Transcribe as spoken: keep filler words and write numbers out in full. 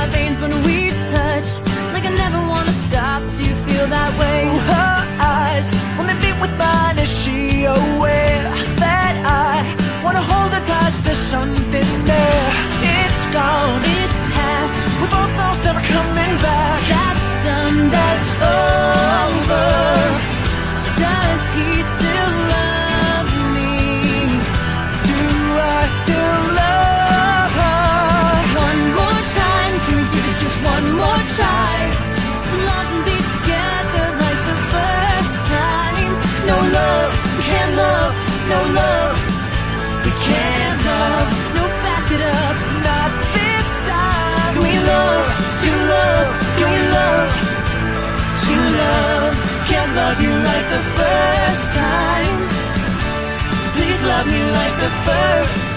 my veins when we touch. Like I never wanna stop, do you feel that way? Ooh, her eyes, when they meet with mine, is she aware that I wanna hold her tight? There's something there. It's gone, It's past, we both know it's never coming back. that's done, that's over. Does he still love me? Do I still love her? One more time, can we give it just one more try? To love and be together like the first time. No love, we can't love, no love, we can't love. No, back it up. Not this time. Can we love, to love, can we love, to love? Can't love you like the first time. Please love me like the first